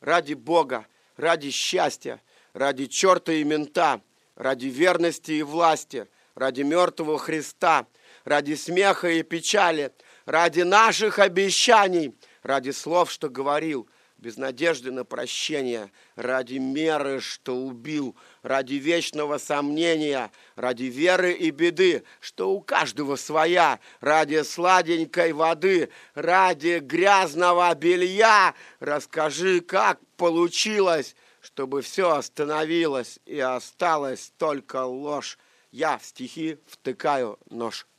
ради Бога, ради счастья, ради черта и мента, ради верности и власти, ради мертвого Христа, ради смеха и печали, ради наших обещаний, ради слов, что говорил, без надежды на прощение, ради меры, что убил, ради вечного сомнения, ради веры и беды, что у каждого своя, ради сладенькой воды, ради грязного белья. Расскажи, как получилось, чтобы все остановилось и осталась только ложь. Я в стихи втыкаю нож.